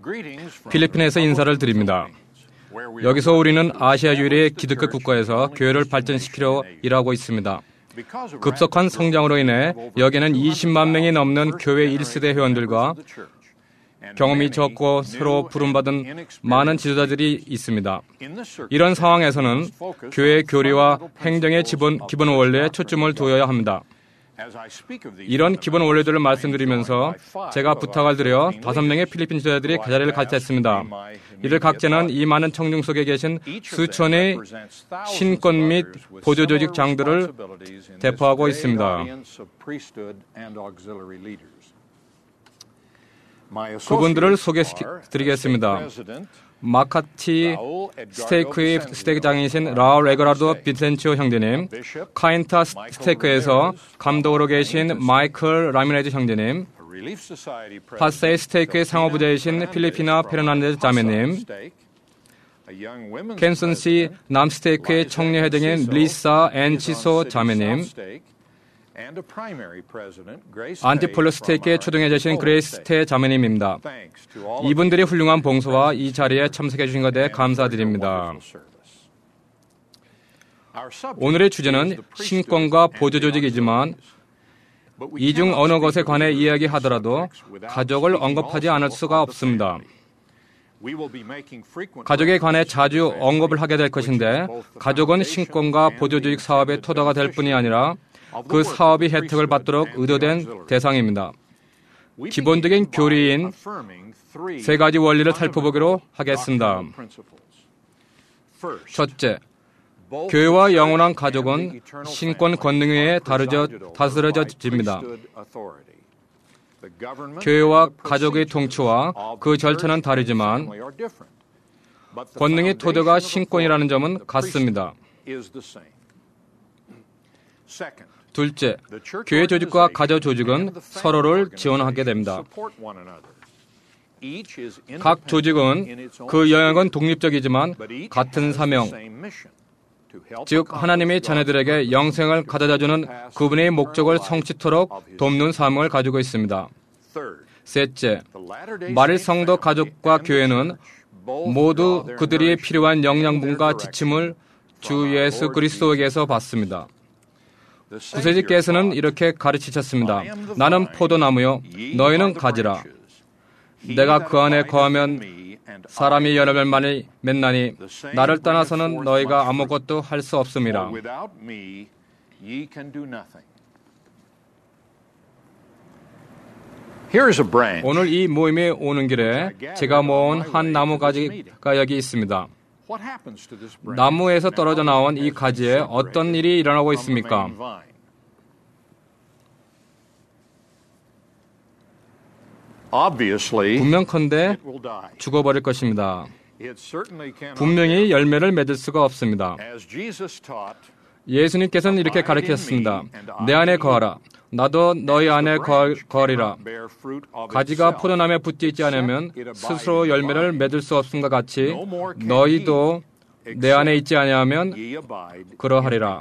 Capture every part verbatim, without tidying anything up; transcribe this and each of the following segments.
필리핀에서 인사를 드립니다. 여기서 우리는 아시아 유일의 기독교 국가에서 교회를 발전시키려 일하고 있습니다. 급속한 성장으로 인해 여기는 이십만 명이 넘는 교회 일 세대 회원들과 경험이 적고 서로 부름받은 많은 지도자들이 있습니다. 이런 상황에서는 교회의 교리와 행정의 기본, 기본 원리에 초점을 두어야 합니다. 이런 기본 원리들을 말씀드리면서 제가 부탁을 드려 다섯 명의 필리핀 지도자들이 그 자리를 가졌습니다. 이들 각자는 이 많은 청중 속에 계신 수천의 신권 및 보조조직 장들을 대표하고 있습니다. 그분들을 소개해드리겠습니다. 마카티 스테이크의 스테이크장이신 라울 에그라도 빈센치오 형제님, 카인타 스테이크에서 감독으로 계신 마이클 라미네즈 형제님, 파세이 스테이크의 상호부자이신 필리피나 페르난데즈 자매님, 캔슨시 남스테이크의 청년회장인 리사 앤 치소 자매님, 안티폴로 스테이크의 초등회장이신 그레이스 테 자매님입니다. 이분들이 훌륭한 봉사와 이 자리에 참석해 주신 것에 감사드립니다. 오늘의 주제는 신권과 보조조직이지만 이 중 어느 것에 관해 이야기하더라도 가족을 언급하지 않을 수가 없습니다. 가족에 관해 자주 언급을 하게 될 것인데 가족은 신권과 보조조직 사업의 토대가 될 뿐이 아니라 그 사업이 혜택을 받도록 의도된 대상입니다. 기본적인 교리인 세 가지 원리를 살펴보기로 하겠습니다. 첫째, 교회와 영원한 가족은 신권 권능 위에 다스려집니다. 교회와 가족의 통치와 그 절차는 다르지만 권능의 토대가 신권이라는 점은 같습니다. 둘째, 교회 조직과 가족 조직은 서로를 지원하게 됩니다. 각 조직은 그 영역은 독립적이지만 같은 사명, 즉 하나님의 자녀들에게 영생을 가져다주는 그분의 목적을 성취토록 돕는 사명을 가지고 있습니다. 셋째, 말일 성도 가족과 교회는 모두 그들이 필요한 영양분과 지침을 주 예수 그리스도에게서 받습니다. 구세주께서는 이렇게 가르치셨습니다. 나는 포도나무요, 너희는 가지라. 내가 그 안에 거하면 사람이 열매를 많이 맺나니 나를 떠나서는 너희가 아무것도 할 수 없음이라. 오늘 이 모임에 오는 길에 제가 모은 한 나무 가지가 여기 있습니다. 나무에서 떨어져 나온 이 가지에 어떤 일이 일어나고 있습니까? 분명컨대 죽어버릴 것입니다. 분명히 열매를 맺을 수가 없습니다. 예수님께서는 이렇게 가르치셨습니다. 내 안에 거하라. 나도 너희 안에 거하리라. 가지가 포도나무에 붙지 있지 않으면 스스로 열매를 맺을 수 없음과 같이 너희도 내 안에 있지 아니하면 그러하리라.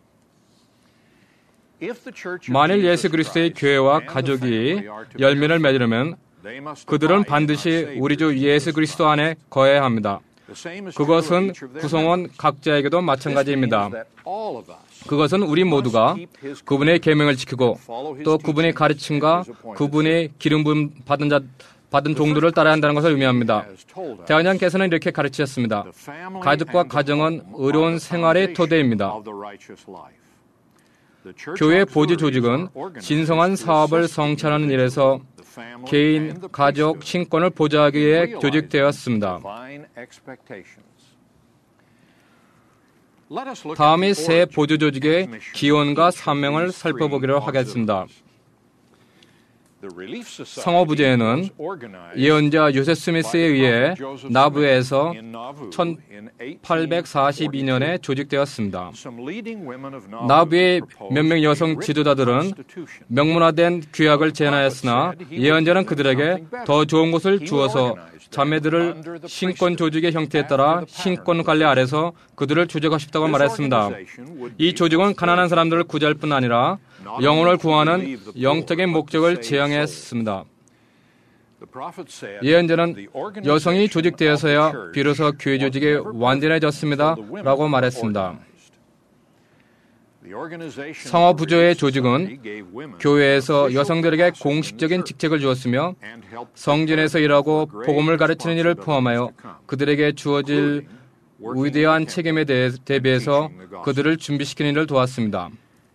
만일 예수 그리스도의 교회와 가족이 열매를 맺으려면 그들은 반드시 우리 주 예수 그리스도 안에 거해야 합니다. 그것은 구성원 각자에게도 마찬가지입니다. 그것은 우리 모두가 그분의 계명을 지키고 또 그분의 가르침과 그분의 기름 부음 받은 자 받은 종들을 따라야 한다는 것을 의미합니다. 대원장께서는 이렇게 가르치셨습니다. 가족과 가정은 의로운 생활의 토대입니다. 교회 보조 조직은 신성한 사업을 성취하는 일에서 개인, 가족, 신권을 보좌하기 위해 조직되었습니다. 다음이 새 보조 조직의 기원과 사명을 살펴보기로 하겠습니다. 상호부제는 예언자 요셉 스미스에 의해 나부에서 천팔백사십이 년에 조직되었습니다. 나부의 몇 명 여성 지도자들은 명문화된 규약을 제안하였으나 예언자는 그들에게 더 좋은 것을 주어서 자매들을 신권 조직의 형태에 따라 신권 관리 아래서 그들을 조직하고 싶다고 말했습니다. 이 조직은 가난한 사람들을 구제할 뿐 아니라 영혼을 구하는 영적인 목적을 지향했습니다. 예언자는 여성이 조직되어서야 비로소 교회 조직이 완전해졌습니다 라고 말했습니다. 성화부조의 조직은 교회에서 여성들에게 공식적인 직책을 주었으며 성전에서 일하고 복음을 가르치는 일을 포함하여 그들에게 주어질 위대한 책임에 대비해서 그들을 준비시키는 일을 도왔습니다.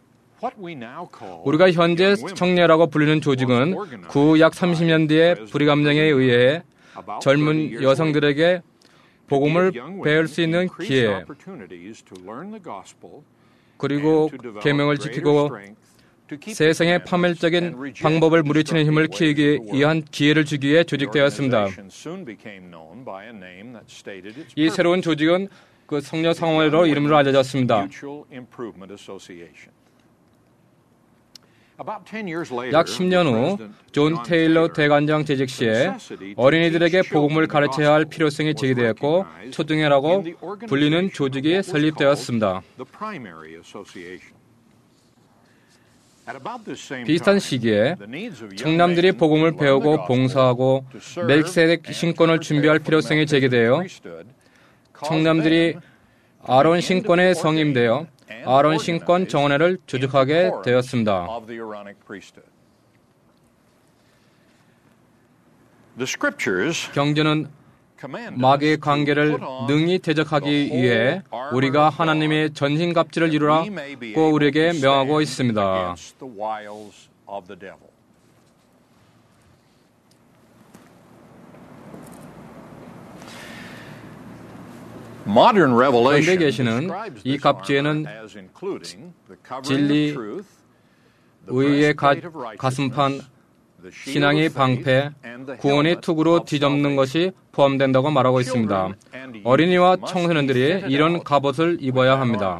우리가 현재 청년이라고 불리는 조직은 구 약 삼십 년대의 불의감령에 의해 젊은 여성들에게 복음을 배울 수 있는 기회, 그리고 계명을 지키고 세상의 파멸적인 방법을 물리치는 힘을 키우기 위한 기회를 주기 위해 조직되었습니다. 이 새로운 조직은 그 성녀 상호회로 이름으로 알려졌습니다. 약 십 년 후 존 테일러 대관장 재직 시에 어린이들에게 복음을 가르쳐야 할 필요성이 제기되었고 초등회라고 불리는 조직이 설립되었습니다. 비슷한 시기에 청남들이 복음을 배우고 봉사하고 멜기세덱 신권을 준비할 필요성이 제기되어 청남들이 아론 신권에 성임되어 아론 신권 정원회를 조직하게 되었습니다. 경전은 마귀의 관계를 능히 대적하기 위해 우리가 하나님의 전신갑주를 이루라고 우리에게 명하고 있습니다. 현대 계시는 이 갑주에는 진리, 의의 가, 가슴판, 신앙의 방패, 구원의 투구로 뒤덮는 것이 포함된다고 말하고 있습니다. 어린이와 청소년들이 이런 갑옷을 입어야 합니다.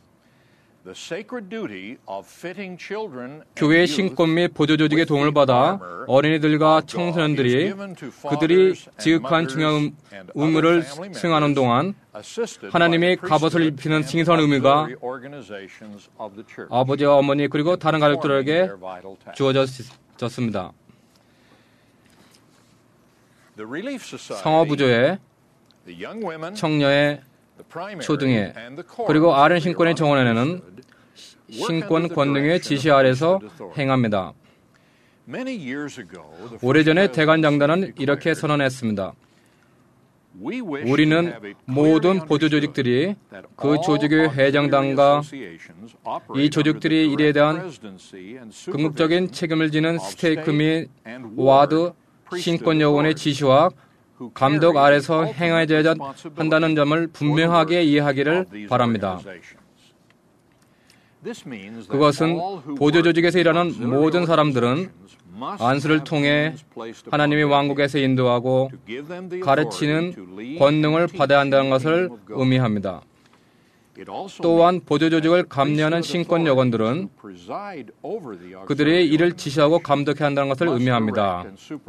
교회의 신권 및 보조조직의 도움을 받아 어린이들과 청소년들이 그들이 지극한 중요한 의무를 수행하는 동안 하나님의 갑옷을 입히는 신선 의무가 아버지와 어머니 그리고 다른 가족들에게 주어졌습니다. 성화부조의 청녀의 초등회 그리고 아론 신권의 정원회는 신권 권능의 지시 아래서 행합니다. 오래전에 대관장단은 이렇게 선언했습니다. 우리는 모든 보조조직들이 그 조직의 회장단과 이 조직들이 일에 대한 궁극적인 책임을 지는 스테이크 및 와드 신권요원의 지시와 감독 아래서 행해져야 한다는 점을 분명하게 이해하기를 바랍니다. 그것은 보조조직에서 일하는 모든 사람들은 안수를 통해 하나님의 왕국에서 인도하고 가르치는 권능을 받아야 한다는 것을 의미합니다. 또한 보조조직을 감리하는 신권 여건들은 그들의 일을 지시하고 감독해야 한다는 것을 의미합니다.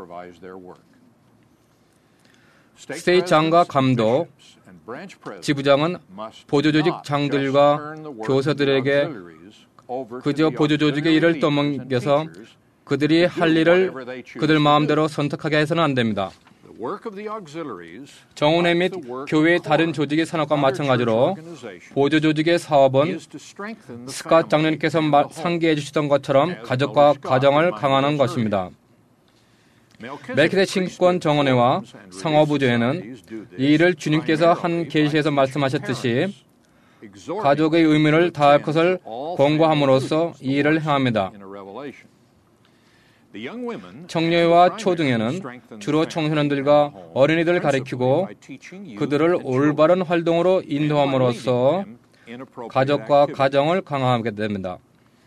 스테이트장과 감독, 지부장은 보조조직 장들과 교사들에게 그저 보조조직의 일을 떠넘겨서 그들이 할 일을 그들 마음대로 선택하게 해서는 안 됩니다. 정원회 및 교회의 다른 조직의 산업과 마찬가지로 보조조직의 사업은 스캇 장로님께서 상기해 주시던 것처럼 가족과 가정을 강화하는 것입니다. 멜기세덱 신권 정원회와 성화부조회는 이 일을 주님께서 한 계시에서 말씀하셨듯이 가족의 의무를 다할 것을 권고함으로써 이 일을 행합니다. 청년회와 초등회는 주로 청소년들과 어린이들을 가리키고 그들을 올바른 활동으로 인도함으로써 가족과 가정을 강화하게 됩니다.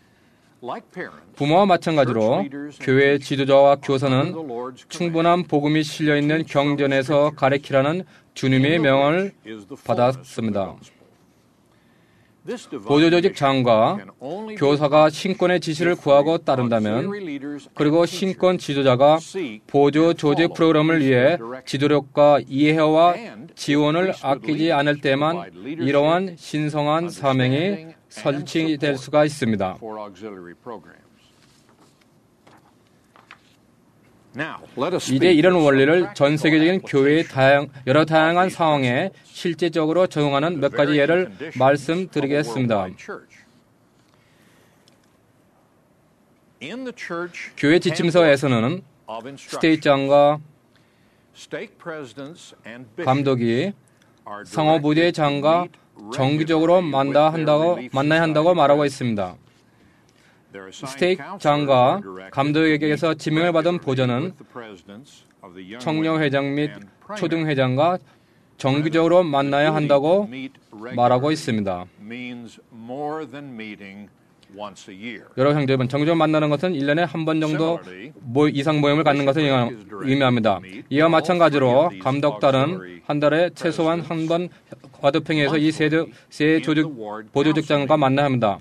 부모와 마찬가지로 교회 지도자와 교사는 충분한 복음이 실려있는 경전에서 가르치라는 주님의 명령을 받았습니다. 보조조직 장과 교사가 신권의 지시를 구하고 따른다면 그리고 신권 지도자가 보조조직 프로그램을 위해 지도력과 이해와 지원을 아끼지 않을 때만 이러한 신성한 사명이 설치될 수가 있습니다. 이제 이런 원리를 전 세계적인 교회의 다양, 여러 다양한 상황에 실제적으로 적용하는 몇 가지 예를 말씀드리겠습니다. 교회 지침서에서는 스테이트장과 감독이 상호부대장과 정기적으로 만나 한다고, 만나야 한다고 말하고 있습니다. 스테이트장과 감독에게서 지명을 받은 보좌는 청년회장 및 초등회장과 정기적으로 만나야 한다고 말하고 있습니다. 여러 형제분, 정기적으로 만나는 것은 일 년에 한 번 정도 이상 모임을 갖는 것을 의미합니다. 이와 마찬가지로 감독단은 한 달에 최소한 한 번 과도평에서 이 세 조직 보조직장과 만나야 합니다.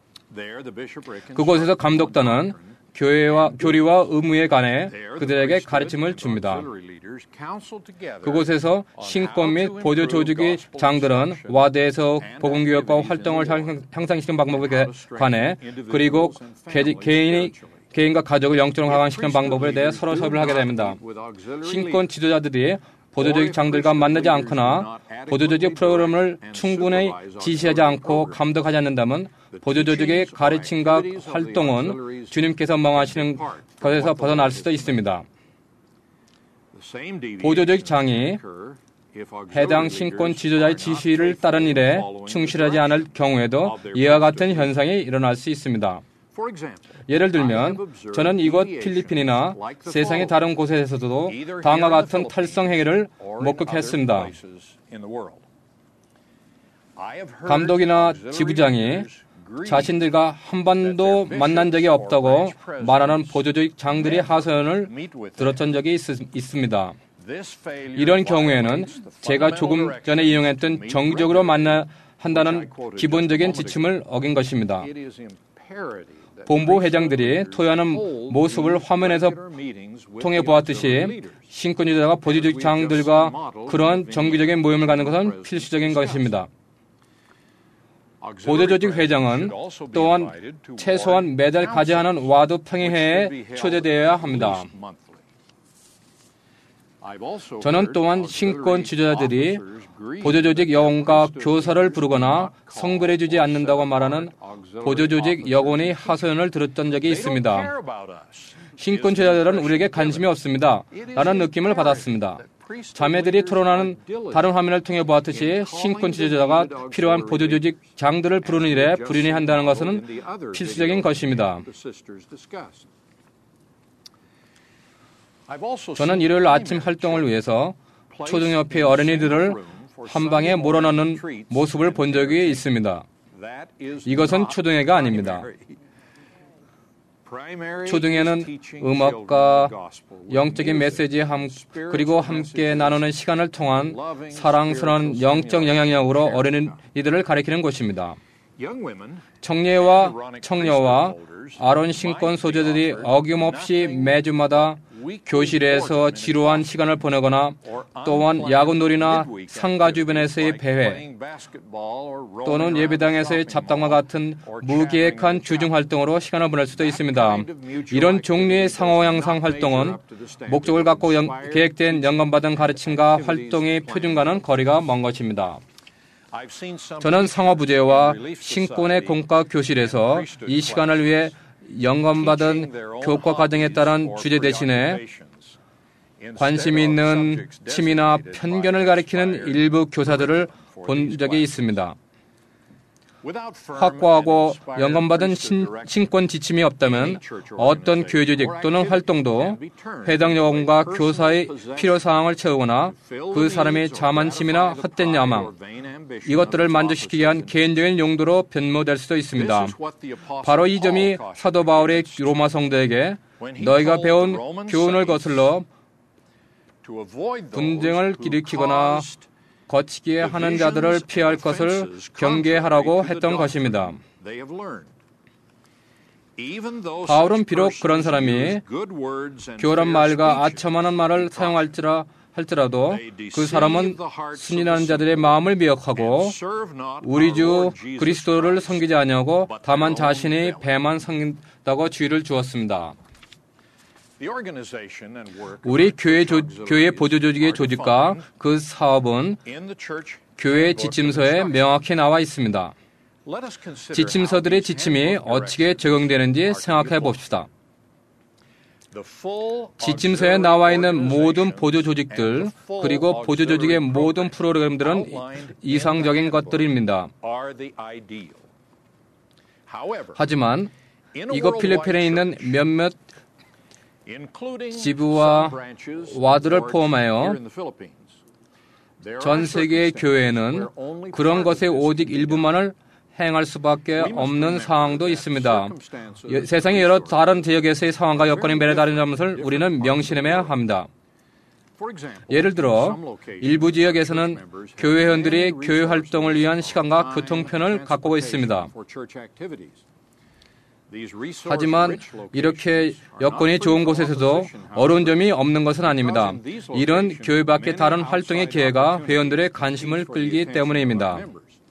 그곳에서 감독단은 교회와 교리와 의무에 관해 그들에게 가르침을 줍니다. 그곳에서 신권 및 보조 조직의 장들은 와드에서 복음교육과 활동을 향상시키는 방법에 관해 그리고 개인이 개인과 가족을 영적으로 강화시키는 방법에 대해 서로 협의를 하게 됩니다. 신권 지도자들이 보조조직 장들과 만나지 않거나 보조조직 프로그램을 충분히 지시하지 않고 감독하지 않는다면 보조조직의 가르침과 활동은 주님께서 명하시는 것에서 벗어날 수도 있습니다. 보조조직 장이 해당 신권 지도자의 지시를 따른 일에 충실하지 않을 경우에도 이와 같은 현상이 일어날 수 있습니다. 예를 들면 저는 이곳 필리핀이나 세상의 다른 곳에서도 다음과 같은 탈성 행위를 목격했습니다. 감독이나 지부장이 자신들과 한 번도 만난 적이 없다고 말하는 보조조직 장들의 하소연을 들었던 적이 있, 있습니다. 이런 경우에는 제가 조금 전에 인용했던 정기적으로 만나야 한다는 기본적인 지침을 어긴 것입니다. 본부 회장들이 토요하는 모습을 화면에서 통해 보았듯이 신권지도자가 보조조직 장들과 그러한 정기적인 모임을 갖는 것은 필수적인 것입니다. 보조조직 회장은 또한 최소한 매달 가져야 하는 와드 평의회에 초대되어야 합니다. 저는 또한 신권 지도자들이 보조조직 여원과 교사를 부르거나 성별해주지 않는다고 말하는 보조조직 여원의 하소연을 들었던 적이 있습니다. 신권 지도자들은 우리에게 관심이 없습니다. 라는 느낌을 받았습니다. 자매들이 토론하는 다른 화면을 통해 보았듯이 신권 지도자가 필요한 보조조직 장들을 부르는 일에 불인이 한다는 것은 필수적인 것입니다. 저는 일요일 아침 활동을 위해서 초등협회 어린이들을 한 방에 몰아넣는 모습을 본 적이 있습니다. 이것은 초등회가 아닙니다. 초등회는 음악과 영적인 메시지 함, 그리고 함께 나누는 시간을 통한 사랑스러운 영적 영향력으로 어린이들을 가리키는 곳입니다. 청년과 청녀와 아론 신권 소재들이 어김없이 매주마다 교실에서 지루한 시간을 보내거나 또한 야구놀이나 상가 주변에서의 배회 또는 예배당에서의 잡담과 같은 무계획한 주중 활동으로 시간을 보낼 수도 있습니다. 이런 종류의 상호 양상 활동은 목적을 갖고 영, 계획된 영감받은 가르침과 활동의 표준과는 거리가 먼 것입니다. 저는 상호부제와 신권의 공과 교실에서 이 시간을 위해 영감받은 교과 과정에 따른 주제 대신에 관심 있는 취미나 편견을 가리키는 일부 교사들을 본 적이 있습니다. 확고하고 영감받은 신, 신권 지침이 없다면 어떤 교회 조직 또는 활동도 해당 여건과 교사의 필요사항을 채우거나 그 사람의 자만심이나 헛된 야망, 이것들을 만족시키기 위한 개인적인 용도로 변모될 수도 있습니다. 바로 이 점이 사도 바울의 로마 성도에게 너희가 배운 교훈을 거슬러 분쟁을 일으키거나 거치게 하는 자들을 피할 것을 경계하라고 했던 것입니다. 바울은 비록 그런 사람이 교활한 말과 아첨하는 말을 사용할지라 할지라도 그 사람은 순진한 자들의 마음을 미혹하고 우리 주 그리스도를 섬기지 아니하고 다만 자신의 배만 섬긴다고 주의를 주었습니다. 우리 교회, 조, 교회 보조조직의 조직과 그 사업은 교회 지침서에 명확히 나와 있습니다. 지침서들의 지침이 어떻게 적용되는지 생각해 봅시다. 지침서에 나와 있는 모든 보조조직들 그리고 보조조직의 모든 프로그램들은 이상적인 것들입니다. 하지만 이거 필리핀에 있는 몇몇 지부와 와드를 포함하여 전 세계의 교회는 그런 것의 오직 일부만을 행할 수밖에 없는 상황도 있습니다. 세상의 여러 다른 지역에서의 상황과 여건이 매우 다른 점을 우리는 명심해야 합니다. 예를 들어 일부 지역에서는 교회 회원들이 교회 활동을 위한 시간과 교통편을 갖고 있습니다. 하지만 이렇게 여건이 좋은 곳에서도 어려운 점이 없는 것은 아닙니다. 이런 교회 밖의 다른 활동의 기회가 회원들의 관심을 끌기 때문입니다.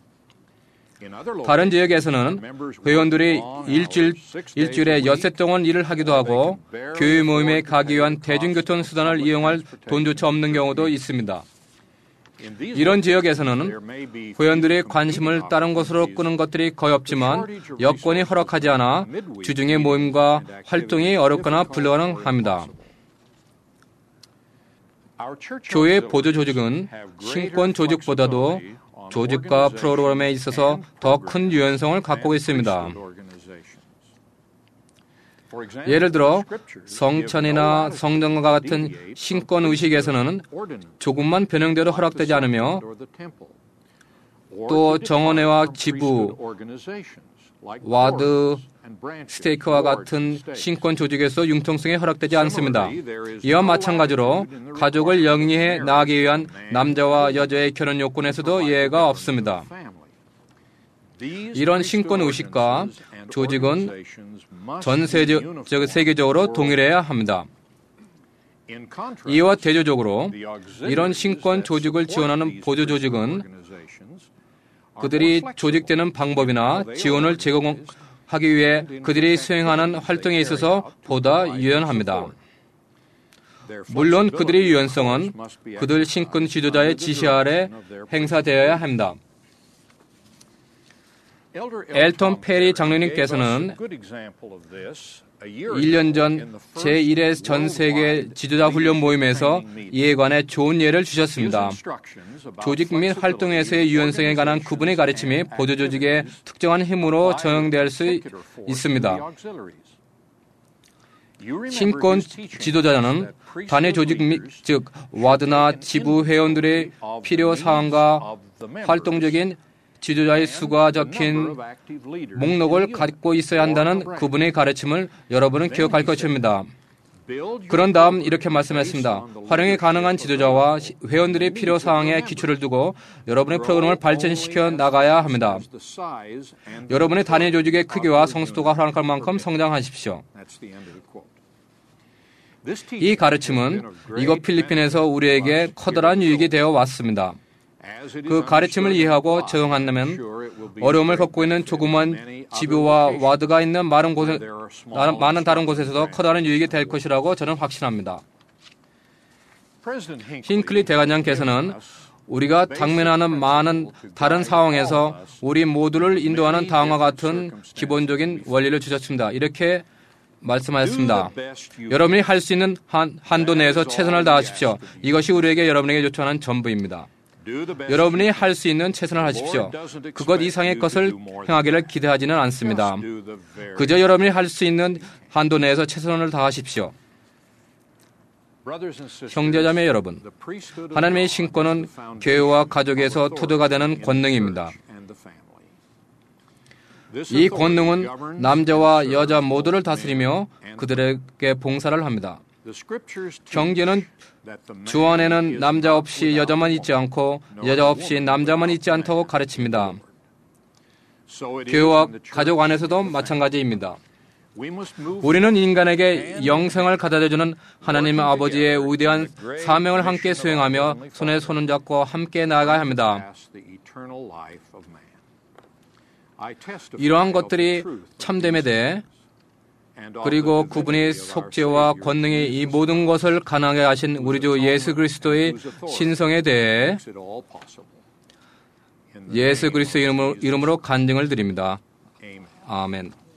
다른 지역에서는 회원들이 일주일, 일주일에 엿새 동안 일을 하기도 하고 교회 모임에 가기 위한 대중교통 수단을 이용할 돈조차 없는 경우도 있습니다. 이런 지역에서는 회원들의 관심을 다른 곳으로 끄는 것들이 거의 없지만 여건이 허락하지 않아 주중의 모임과 활동이 어렵거나 불가능합니다. 교회 보조조직은 신권 조직보다도 조직과 프로그램에 있어서 더 큰 유연성을 갖고 있습니다. 예를 들어 성찬이나 성전과 같은 신권 의식에서는 조금만 변형돼도 허락되지 않으며 또 정원회와 지부, 와드, 스테이크와 같은 신권 조직에서 융통성이 허락되지 않습니다. 이와 마찬가지로 가족을 영위해 나가기 위한 남자와 여자의 결혼 요건에서도 예외가 없습니다. 이런 신권 의식과 조직은 전 세계적으로 동일해야 합니다. 이와 대조적으로 이런 신권 조직을 지원하는 보조 조직은 그들이 조직되는 방법이나 지원을 제공하기 위해 그들이 수행하는 활동에 있어서 보다 유연합니다. 물론 그들의 유연성은 그들 신권 지도자의 지시 아래 행사되어야 합니다. 엘턴 페리 장로님께서는 일 년 전 제일 회 전 세계 지도자 훈련 모임에서 이에 관해 좋은 예를 주셨습니다. 조직 및 활동에서의 유연성에 관한 그분의 가르침이 보조조직의 특정한 힘으로 적용될 수 있습니다. 신권 지도자는 단위 조직 및 즉 와드나 지부 회원들의 필요 사항과 활동적인 지도자의 수가 적힌 목록을 갖고 있어야 한다는 그분의 가르침을 여러분은 기억할 것입니다. 그런 다음 이렇게 말씀했습니다. 활용이 가능한 지도자와 회원들의 필요 사항에 기초를 두고 여러분의 프로그램을 발전시켜 나가야 합니다. 여러분의 단위 조직의 크기와 성숙도가 허락할 만큼 성장하십시오. 이 가르침은 이곳 필리핀에서 우리에게 커다란 유익이 되어 왔습니다. 그 가르침을 이해하고 적용한다면 어려움을 겪고 있는 조그만 지부와 와드가 있는 많은 곳에, 많은 다른 곳에서도 커다란 유익이 될 것이라고 저는 확신합니다. 힌클리 대관장께서는 우리가 당면하는 많은 다른 상황에서 우리 모두를 인도하는 다음과 같은 기본적인 원리를 주셨습니다. 이렇게 말씀하셨습니다. 여러분이 할 수 있는 한, 한도 내에서 최선을 다하십시오. 이것이 우리에게 여러분에게 요청하는 전부입니다. 여러분이 할 수 있는 최선을 하십시오. 그것 이상의 것을 행하기를 기대하지는 않습니다. 그저 여러분이 할 수 있는 한도 내에서 최선을 다하십시오. 형제자매 여러분, 하나님의 신권은 교회와 가족에서 토대가 되는 권능입니다. 이 권능은 남자와 여자 모두를 다스리며 그들에게 봉사를 합니다. 경제는 주 안에는 남자 없이 여자만 있지 않고 여자 없이 남자만 있지 않다고 가르칩니다. 교회와 가족 안에서도 마찬가지입니다. 우리는 인간에게 영생을 가져다주는 하나님 아버지의 위대한 사명을 함께 수행하며 손에 손을 잡고 함께 나아가야 합니다. 이러한 것들이 참됨에 대해 그리고 그분이 속죄와 권능이 이 모든 것을 가능하게 하신 우리 주 예수 그리스도의 신성에 대해 예수 그리스도 이름으로, 이름으로 간증을 드립니다. 아멘.